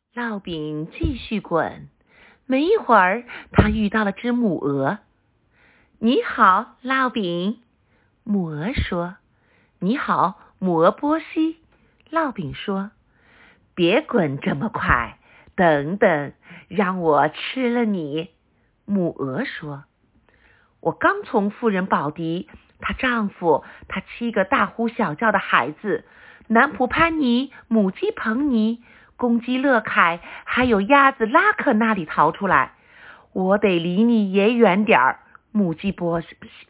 烙饼继续滚，没一会儿，他遇到了只母鹅。你好，烙饼。母鹅说。你好，母鹅波西。烙饼说。别滚这么快，等等，让我吃了你。母鹅说。我刚从妇人宝迪，她丈夫，她7个大呼小叫的孩子，男仆潘尼，母鸡彭尼，公鸡乐凯，还有鸭子拉克那里逃出来。我得离你也远点儿。母鸡波